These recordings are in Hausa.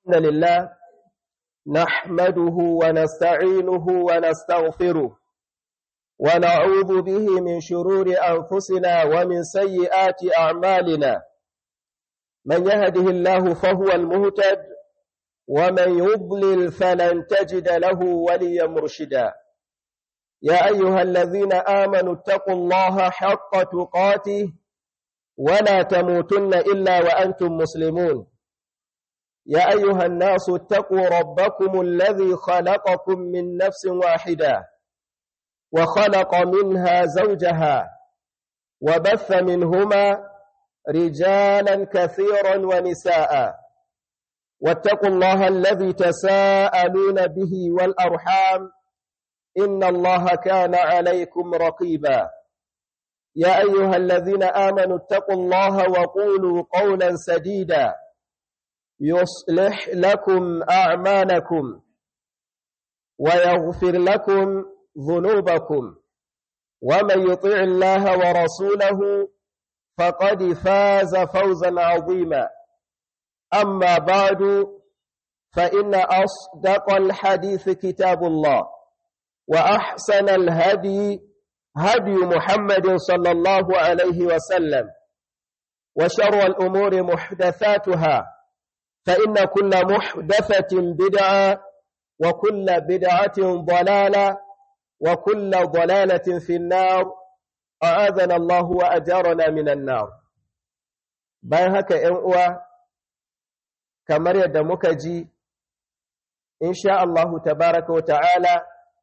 الحمد لله نحمده ونستعينه ونستغفره ونعوذ به من شرور أنفسنا ومن سيئات أعمالنا من يهده الله فهو المهتد ومن يضلل فلن تجد له وليا مرشدا يا أيها الذين آمنوا اتقوا الله حق تقاته ولا تموتن إلا وأنتم مسلمون يا أيها الناس اتقوا ربكم الذي خلقكم من نفس واحدة وخلق منها زوجها وبث منهما رجالا كثيرا ونساء واتقوا الله الذي تساءلون به والأرحام إن الله كان عليكم رقيبا يا أيها الذين آمنوا اتقوا الله وقولوا قولا سديدا يصلح لكم أعمالكم ويغفر لكم ذنوبكم ومن يطع الله ورسوله فقد فاز فوزا عظيما أما بعد فإن أصدق الحديث كتاب الله وأحسن الهدي هدي محمد صلى الله عليه وسلم وشر الأمور محدثاتها فإن كل محدثة بدعة وكل بدعة ضلالة وكل ضلالة في النار أعاذنا الله وأجارنا من النار bayan haka ‘yan uwa kamar yadda muka ji insha Allahu tabaraka wa ta'ala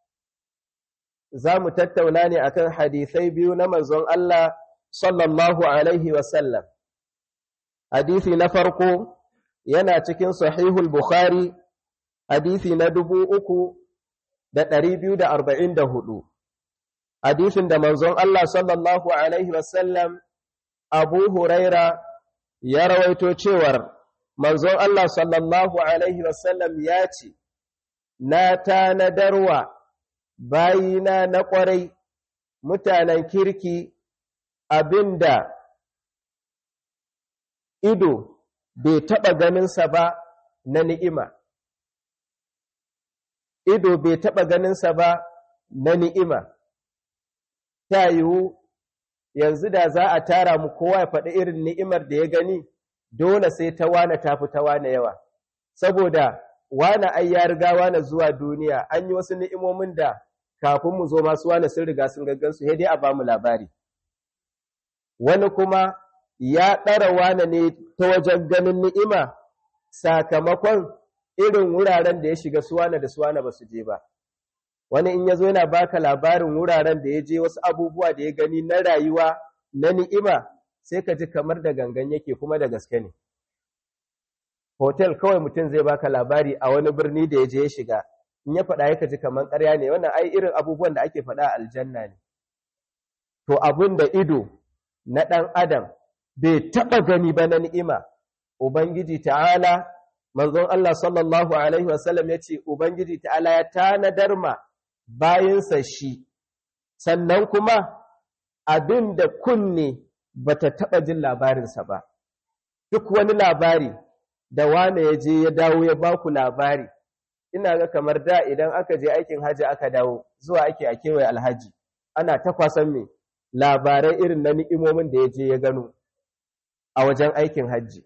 za mu tattauna ne akan hadisai biyu na manzon Allah sallallahu alaihi wasallam hadisi na farko yana cikin sahihul Bukhari hadisi na 3244 hadisin da manzon Allah sallallahu alaihi wasallam Abu Huraira ya rawaito cewar manzon Allah sallallahu alaihi wasallam ya ce na tanadarwa bayina na ƙwarai mutanen kirki abinda ido bai taɓa ganinsa ba na ni'ima. Ido bai taɓa ganinsa ba na ni'ima. Ta yiwu yanzu da za a tara mu kowa ya faɗi irin ni'imar da ya gani, dole sai ta wane tafi ta wane yawa. Saboda wane ai ya riga wane zuwa duniya, an yi wasu ni'imomin da kafin mu zo masu wane sun riga sun gaggansu, sai dai a ba mu labari. Wani kuma ya ɗara wane ne ta wajen ganin ni'ima sakamakon irin wuraren da ya shiga suwana da suwana ba su je ba. Wani in ya zo yana baka labarin wuraren da ya je wasu abubuwa da ya gani na rayuwa na ni'ima sai ka ji kamar da gangan yake kuma da gaske ne. Hotel kawai mutum zai baka labari a wani birni da ya je ya shiga, in ya faɗa ya ji kamar ƙarya ne, wannan ai irin abubuwan da ake faɗa a aljanna ne. To abin da ido na ɗan adam bai taɓa gani ba na ni'ima, Ubangiji ta'ala, manzon Allah sallallahu Alaihi wasallam ya ce, Ubangiji ta'ala ya tanadar ma bayinsa shi, sannan kuma abin da kunne ba ta taɓa jin labarinsa ba. Duk wani labari da wane ya je ya dawo ya ba ku labari, ina ga kamar da idan aka je aikin hajji aka dawo, zuwa ake a kewaye alhaji, ana ta kwasan mai labarai irin na ni'imomin da ya je ya gano a wajen aikin hajji.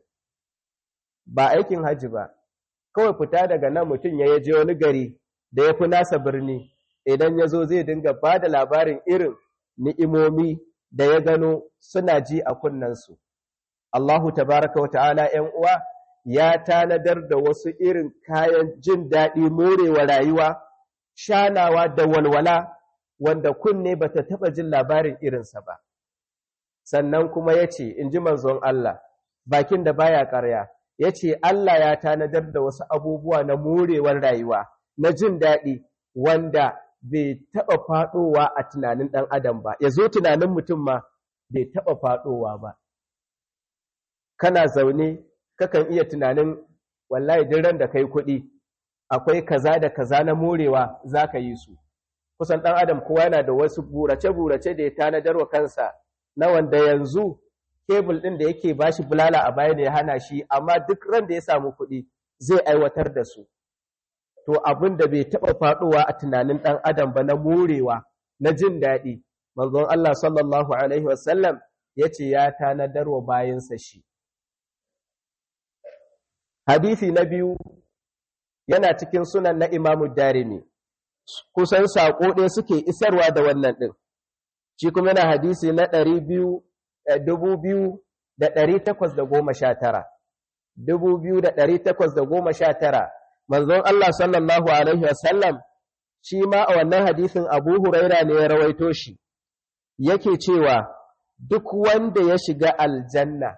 Ba aikin hajji ba, kawai fita daga nan mutum ya je wani gari da ya fi nasa birni, idan ya zo zai dinga ba da labarin irin ni'imomi da ya gano suna ji a kunnensu. Allahu tabaraka wa ta'ala ‘yan uwa ya tanadar da wasu irin kayan jin daɗi morewa rayuwa, shanawa da walwala, wanda kunne ba ta taɓa jin labarin irinsa ba. Sannan kuma ya ce, in ji manzon Allah, bakin da baya ƙarya, ya ce Allah ya tanadar da wasu abubuwa na morewar rayuwa, na jin daɗi, wanda bai taɓa faɗowa a tunanin ɗan adam ba, ya zo tunanin mutum ma bai taɓa faɗowa ba. Kana zaune, kakan iya tunanin, wallahi duk ran da kai kuɗi, akwai kaza da kaza na morewa za ka yi su. Kusan ɗan adam kowa yana da wasu burace-burace da ya tanadar wa kansa, na wanda yanzu kebul ɗin da yake bashi bulala a baya ne ya hana shi, amma duk ran da ya samu kuɗi zai aiwatar da su. To abin da bai taɓa faɗowa a tunanin ɗan adam ba na morewa, na jin daɗi, manzon Allah sallallahu Alaihi wasallam ya ce ya tanadar wa bayansa shi. Hadithi na biyu yana cikin sunan na Imamu Darimi, kusan saƙo ɗaya suke isarwa da wannan ɗin. Shi kuma yana hadisi na 2,819. 2,819 manzon Allah sallallahu Alaihi wasallam shi ma a wannan hadisin Abu Huraira ne ya rawaito shi, yake cewa duk wanda ya shiga aljanna,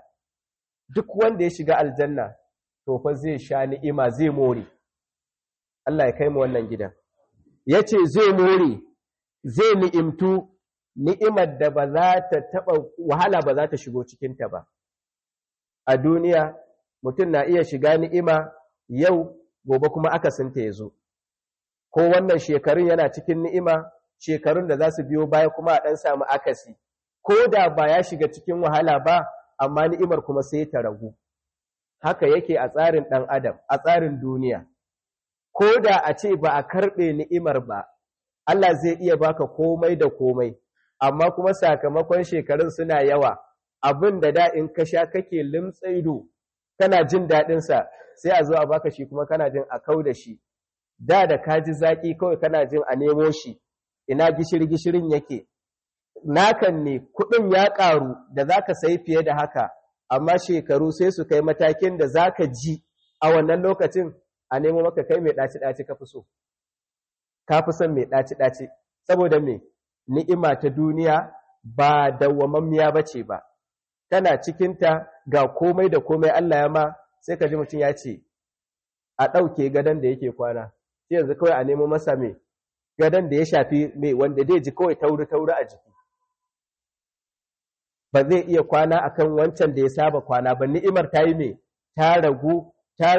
to fa zai sha ni'ima, zai more. Allah ya kai mu wannan gidan. Yace zai more, zai ni'imtu, ni'imar da ba za ta taɓa wahala ba za ta shigo cikinta ba. A duniya, mutum na iya shiga ni'ima yau, gobe kuma akasinta ya zo. Ko wannan shekarun yana cikin ni'ima, shekarun da za su biyo baya kuma a ɗan samu akasi. Ko da ba ya shiga cikin wahala ba, amma ni'imar kuma sai ta ragu. Haka yake a tsarin ɗan adam, a tsarin duniya. Ko da a ce ba a karɓe ni'imar ba, Allah zai iya baka komai da komai, amma kuma sakamakon shekarun suna yawa, abin da da in ka sha kake limtsa ido, kana jin daɗinsa, sai a zo a baka shi kuma kana jin a kau da shi. Da ka ji zaƙi kawai kana jin a nemo shi, ina gishiri-gishirin yake. Nakan ne kuɗin ya ƙaru da za ka sayi fiye da haka, amma shekaru sai su kai matakin da za ka ji a wannan lokacin a nemo maka kai mai ɗaci-ɗaci ka fi so. Ka fi son mai ɗaci-ɗaci, saboda me ni'ima ta duniya ba dawwamammiya ba ce ba. Tana cikinta ga komai da komai Allah ya ma, sai ka ji mutum ya ce, a ɗauke gadon da yake kwana, sai yanzu kawai a nemo masa mai gadon da ya shafi mai wanda zai ji kawai tauri-tauri a jiki. Ba zai iya kwana akan wancan da ya saba kwana ba, ni'imar ta yi mai ta ragu,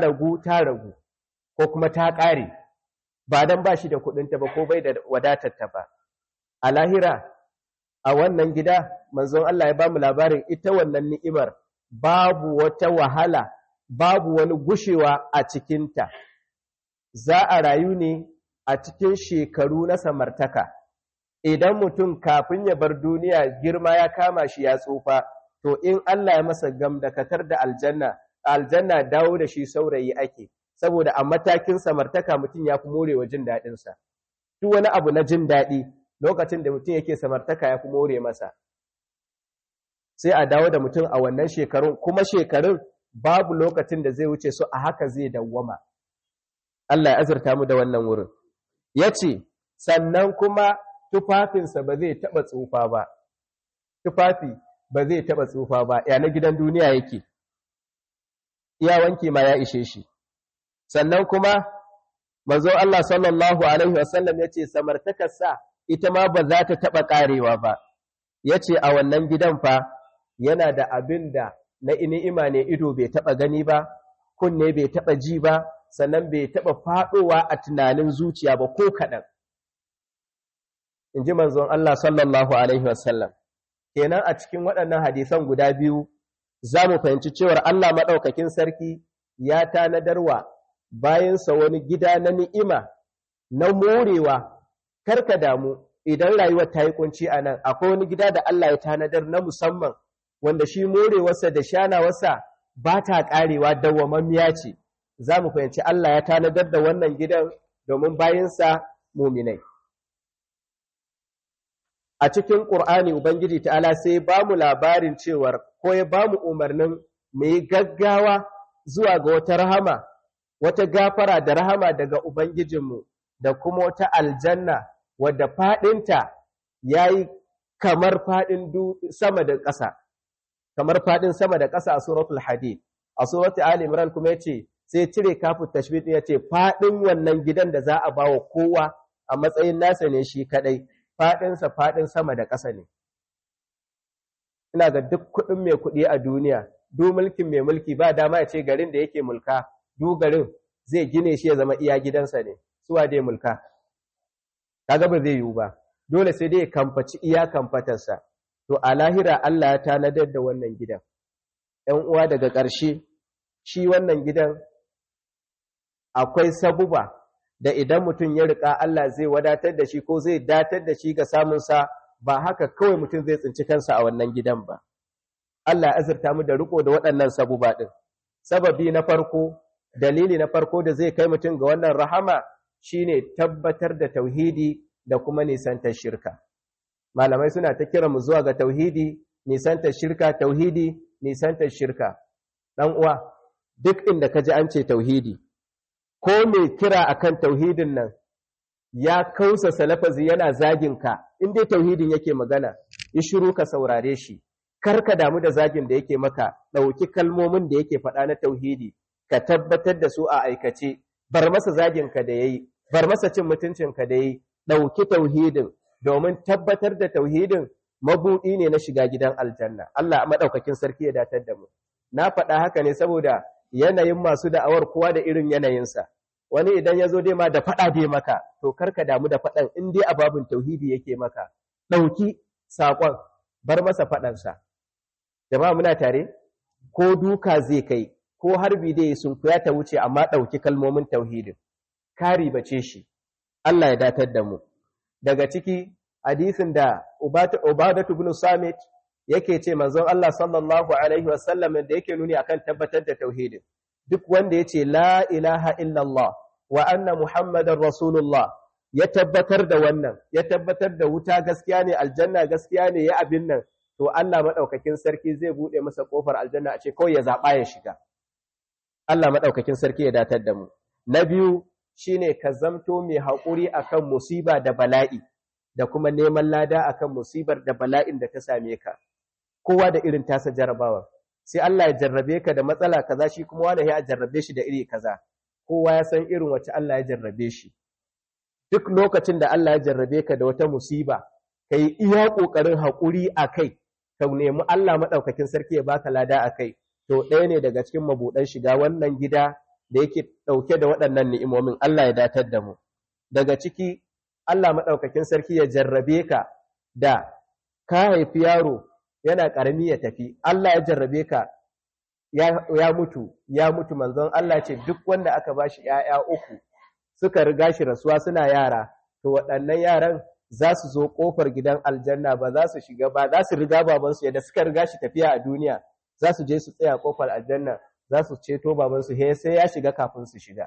ko kuma ta ƙare, ba don ba shi da kuɗinta ba ko bai da wadatarta ba. A lahira, a wannan gida, manzon Allah ya ba mu labarin ita wannan ni'imar babu wata wahala, babu wani gushewa a cikinta. Za a rayu ne a cikin shekaru na samartaka. Idan mutum kafin ya bar duniya girma ya kama shi ya tsufa, to in Allah ya masa gamdakatar da aljanna dawo da shi saurayi ake, saboda a matakin samartaka mutum ya fi morewa jin daɗinsa. Duk wani abu na jin daɗi lokacin da mutum yake samartaka ya fi more masa. Sai a dawo da mutum a wannan shekarun, kuma shekarun babu lokacin da zai wuce su a haka zai dawwama. Allah ya azurta mu da wannan wurin. Ya ce, sannan kuma tufafinsa ba zai taɓa tsufa ba. Tufafi ba zai taɓa tsufa ba, ya na gidan duniya yake. Iya wanki ma ya ishe shi. Sannan kuma, manzo Allah sallallahu Alaihi wasallam ya ce, samartakarsa ita ma ba za ta taɓa ƙarewa ba. Ya ce, a wannan gidan fa, yana da abin da na ni'ima ne ido bai taɓa gani ba, kunne bai taɓa ji ba, sannan bai taɓa faɗowa a tunanin zuciya ba ko kaɗan. In ji manzon Allah sallallahu Alaihi wasallam. Kenan a cikin waɗannan hadisan guda biyu, za mu fahimci cewar Allah maɗaukakin sarki ya tanadarwa bayansa wani gida na ni'ima, na morewa, karka damu idan rayuwar ta yi kunci a nan, akwai wani gida da Allah ya tanadar na musamman, wanda shi morewarsa da shanawarsa ba ta ƙarewa dawwamammiya ce. Za mu fahimci Allah ya tanadar da wannan gidan domin bayansa muminai. A cikin Ƙur'ani Ubangiji ta'ala sai ba mu labarin cewar, ko ya ba mu umarnin mu yi gaggawa zuwa ga wata rahama, wata gafara da rahama daga Ubangijinmu, da kuma wata aljanna wadda faɗinta ya yi kamar faɗin sama da ƙasa, kamar faɗin sama da ƙasa a suratul Hadid. A suratul Ali Imran kuma ya ce, sai cire kafin tashbih ya ce, faɗin wannan gidan da za a ba wa kowa a matsayin nasa ne shi kaɗai, faɗinsa faɗin sama da ƙasa ne. Ina ga duk kuɗin mai kuɗi a duniya, duk mulkin mai mulki ba dama ya ce garin da yake mulka, duk garin zai gine shi ya zama iya gidansa ne, suwa dai mulka. Kaga ba zai yiwu ba, dole sai dai ya kamfaci iya kamfatarsa. To a lahira Allah ya tanadar da wannan gidan. ‘Yan uwa daga ƙarshe, shi wannan gidan akwai sabuba da idan mutum ya riƙa Allah zai wadatar da shi ko zai datar da shi ga samunsa, ba haka kawai mutum zai tsinci kansa a wannan gidan ba. Allah ya azurta mu da riko da waɗannan sabuba ɗin. Sababi na farko, dalili na farko da zai kai mutum ga wannan rahama shine tabbatar da tauhidi da kuma nisantar shirka. Malamai suna ta kira mu zuwa ga tauhidi, nisantar shirka, tauhidi, nisantar shirka. Dan uwa, duk inda ka ji an ce tauhidi, ko mai kira akan tauhidin nan ya kausa salafazi yana zagin ka, in dai tauhidin yake magana, yi shiru ka saurare shi. Kar ka damu da zagin da yake maka, ɗauki kalmomin da yake faɗa na tauhidi, ka tabbatar da su a aikace, bar masa zagin ka da yayi, bar masa cin mutuncin ka da yayi, ɗauki tauhidin, domin tabbatar da tauhidin mabuɗi ne na shiga gidan aljanna. Allah maɗaukakin sarki ya datar da mu. Na faɗa haka ne saboda yanayin masu da'awar kowa da irin yanayinsa. Wani idan ya zo dai ma da faɗa dai maka, to kar ka damu da faɗan in dai a babin tauhidi yake maka. Ɗauki saƙon, bar masa faɗansa. Jama'a muna tare? Ko duka zai kai, ko harbi dai sun kuya ta wuce amma ɗauki kalmomin tauhidin. Kari bace shi. Allah ya datar da mu. Daga ciki hadisin da Ubadatu ibn Samit yake ce manzon Allah sallallahu alaihi wasallam da yake nuni akan tabbatar da tauhidin. Duk wanda yace la ilaha illallah wa anna muhammadar rasulullah, ya tabbatar da wannan, ya tabbatar da wuta gaskiya ne, aljanna gaskiya ne, ya abin nan, to Allah madaukakin sarki zai bude masa kofar aljanna a ce kawai ya zaba ya shiga. Allah madaukakin sarki ya datar da mu. Na biyu shine ka zamto mai haƙuri akan musiba da bala'i, da kuma neman lada akan musibar da bala'in da ta same ka. Kowa da irin tasa jarabawa. Sai Allah ya jarrabe ka da matsala kaza, shi kuma wanda ya jarrabe shi da iri kaza. Kowa ya san irin wacce Allah ya jarrabe shi. Duk lokacin da Allah ya jarrabe ka da wata musiba, kai iya kokarin haƙuri akai, ka nemi Allah madaukakin sarki ya baka lada akai. To ɗaya ne daga cikin mabuɗan shiga wannan gida da yake ɗauke da waɗannan ni'imomin. Allah ya datar da mu. Daga ciki, Allah maɗaukakin sarki ya jarrabe ka da ka haifi yaro yana ƙarami ya tafi. Allah ya jarrabe ka ya mutu manzon Allah ce duk wanda aka ba shi ‘ya'ya uku suka riga shi rasuwa suna yara, to waɗannan yaran za su zo ƙofar gidan aljanna ba za su shiga ba, za su riga babansu yadda suka riga shi tafiya a duniya, za su je su tsaya ƙofar aljanna, za su ceto babansu sai ya shiga kafin su shiga.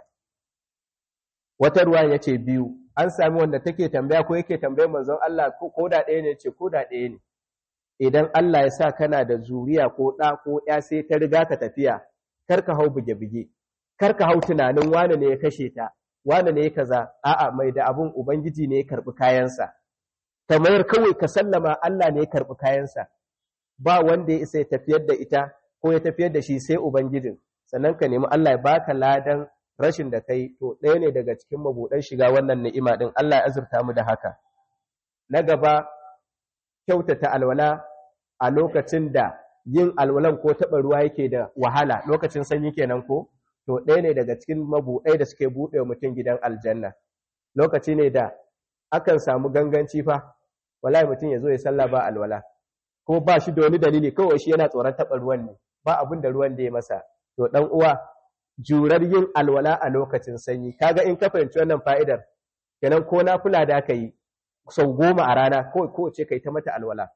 Wata ruwa ya ce biyu, an sami wanda take tambaya ko yake tambayar manzon Allah ko da ɗaya ne, ce ko da ɗaya ne. Idan Allah ya sa kana da zuriya ko ɗa ko ya sai ta riga ka tafiya, kar ka hau buge-buge, kar ka hau tunanin wane ne ya kashe ta, wane ne ya kaza, a'a mai da abun Ubangiji ne ya karɓi kayansa. Kamar kawai ka sallama Allah ne ya karɓi kayansa, ba wanda ya isa ya tafiyar da ita ko ya tafiyar da shi sai Ubangijin, sannan ka nemi Allah ya baka ladan rashin da kai, to ɗaya ne daga cikin mabuɗan shiga wannan ni'ima ɗin. Allah ya azurta mu da haka. Na gaba, kyautata alwala a lokacin da yin alwalan ko taɓa ruwa yake da wahala, lokacin sanyi kenan ko, to ɗaya ne daga cikin mabuɗai da suke buɗe mutum gidan aljanna. Lokaci ne da akan samu ganganci fa, wallahi mutum ya zo ya salla ba alwala, ko ba shi da wani dalili, kawai shi yana tsoron taɓa ruwan ne, ba abin da ruwan da ya masa. To ɗan uwa, jurar yin alwala a lokacin sanyi, kaga in ka fahimci wannan fa'idar, kenan ko na kula da aka yi sau 10 a rana, kawai kowace ka yi ta mata alwala,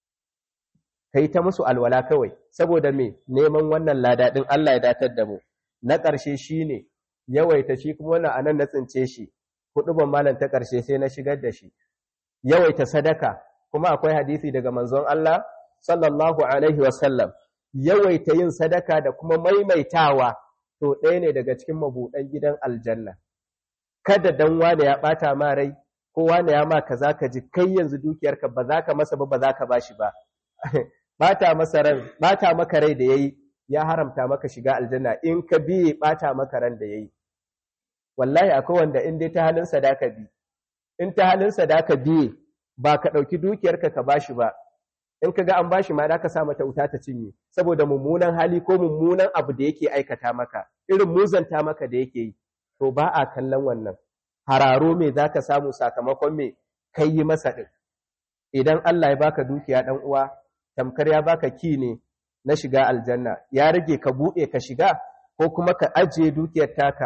ka yi ta musu alwala kawai, saboda me neman wannan lada ɗin. Allah ya datar da mu. Na ƙarshe shi ne yawaita, shi kuma wannan anan na tsince shi, huɗuban malam ta ƙarshe sai na shigar da shi, yawaita sadaka. Kuma akwai hadisi daga manzon Allah sallallahu alaihi wasallam, yawaita yin sadaka da kuma maimaitawa, to ɗaya ne daga cikin mabuɗan gidan aljanna. Kada dan wane ya ɓata ma rai, ko wane ya ma kaza ka ji kai yanzu dukiyarka ba za ka masa ba za ka bashi ba. Ɓata maka rai da yayi ya haramta maka shiga aljanna, in ka biye ɓata maka ran da yayi. Wallahi akwai wanda in dai ta halin sadaka bi, in ta halin sadaka biye ba ka ɗauki dukiyarka ka bashi ba, in ka ga an bashi ma da ka sa mata wuta ta cinye, saboda mummunan hali ko mummunan abu da yake aikata maka, irin muzanta maka da yake yi, to ba a kallon wannan. Hararo me za ka samu sakamakon me kai yi masa ɗin. Idan Allah ya baka dukiya ɗan uwa, tamkar ya baka ki ne na shiga aljanna, ya rage ka buɗe ka shiga ko kuma ka ajiye dukiyar taka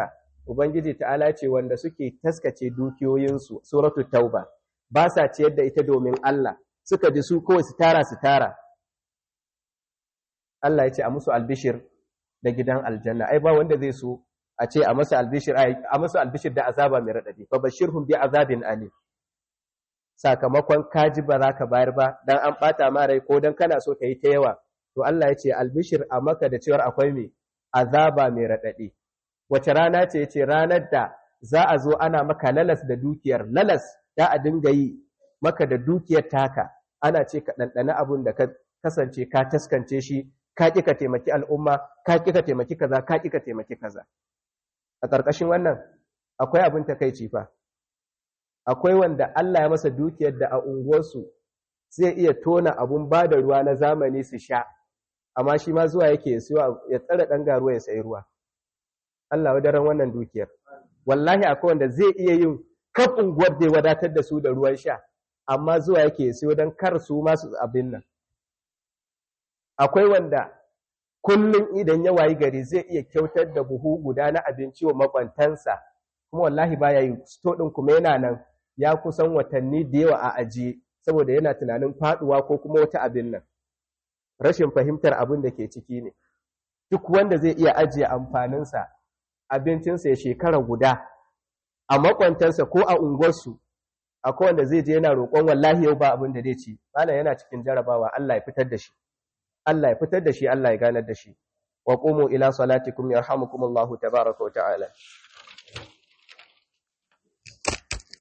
ubangiji ta'ala ce wanda suke taskace dukiyoyinsu suratul tauba ba sa ciyar da ita domin Allah suka ji su kawai su tara Allah ya ce a musu albishir da gidan aljanna ai ba wanda zai so a ce a masa albishir da azaba mai radadi fa bashirhum bi azabin alim sakamakon kaji ba za ka bayar ba dan an bata ma rai ko dan kana so ka yi ta yawa to Allah ya ce albishir a maka da cewar akwai mai azaba mai radadi wace rana ce yace ranar da za a zo ana maka lalas da dukiyar lalas da a dinga yi maka da dukiyar taka ana ce ka dandana abun da ka kasance ka taskance shi ka ƙi ka taimaki al'umma ka ƙi ka taimaki kaza ka ƙi ka taimaki kaza a ƙarƙashin wannan akwai abin takeici fa akwai wanda Allah ya masa dukiyar da a unguwarsu zai iya tona abun ba da ruwa na zamani su sha amma shi ma zuwa yake ya tsara ɗan garuwa ya sayi ruwa Allah wadaran wannan dukiyar wallahi akwai wanda zai iya yin kaf unguwar da ya wadatar da su da ruwan sha amma zuwa yake siyo don kar su masu abin nan akwai wanda kullum idan ya wayi gari zai iya kyautar da buhu guda na abinci wa makwantansa kuma wallahi baya yi sto din kuma yana nan ya kusan watanni da yawa a ajiye saboda yana tunanin faduwa ko kuma wata abin nan rashin fahimtar abin da ke ciki ne duk wanda zai iya ajiye amfaninsa abincinsa ya shekara guda a makwantansa ko a unguwarsu akwai wanda zai je yana roƙon wallahi yau ba abin da zai ci malam yana cikin jarabawa Allah ya fitar da shi Allah ya fitar da shi Allah ya ganar da shi wa qumu ila salatikum yarhamukumullahu tabaaraka wa ta'ala